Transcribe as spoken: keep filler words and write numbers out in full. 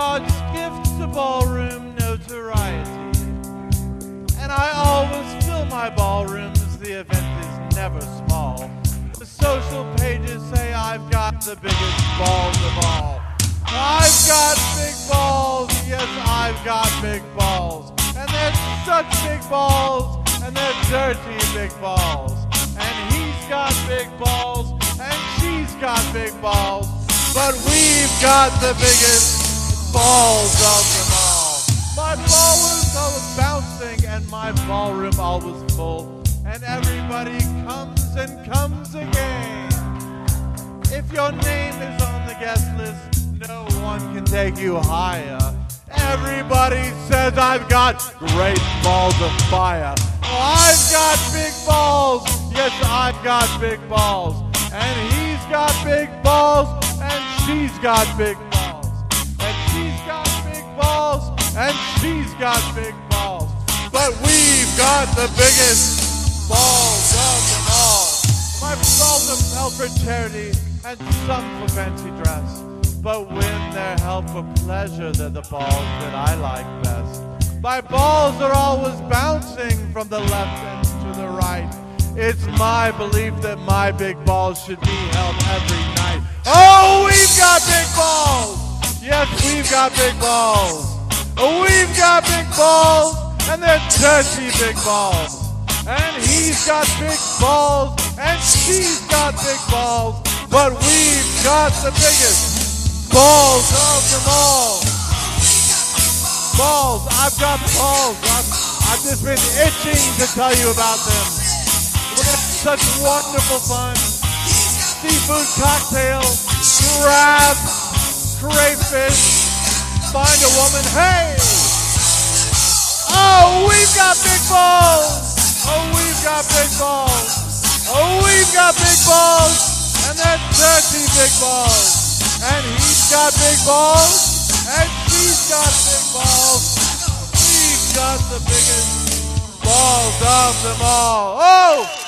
God's gift to ballroom notoriety. And I always fill my ballrooms, the event is never small. The social pages say I've got the biggest balls of all. I've got big balls, yes, I've got big balls. And they're such big balls, and they're dirty big balls. And he's got big balls, and she's got big balls. But we've got the biggest balls of them all. My ballroom's always bouncing, and my ballroom always full. And everybody comes and comes again. If your name is on the guest list, no one can take you higher. Everybody says I've got great balls of fire. Oh, I've got big balls. Yes, I've got big balls. And he's got big balls. And she's got big balls. And she's got big balls. And she's got big balls. But we've got the biggest balls of them all. My balls are held for charity and some for fancy dress. But when they're held for pleasure, they're the balls that I like best. My balls are always bouncing from the left and to the right. It's my belief that my big balls should be held every night. Oh, we've got big balls! Yes, we've got big balls. Oh, we've got big balls, and they're dirty big balls. And he's got big balls, and she's got big balls. But we've got the biggest balls of them all. Balls, I've got balls. I've, I've just been itching to tell you about them. We're going to have such wonderful fun. Seafood cocktail, crab, crayfish, find a woman, hey! Oh, we've got big balls! Oh, we've got big balls! Oh, we've got big balls! And they're dirty big balls! And he's got big balls, and she's got big balls. We've got the biggest balls of them all. Oh!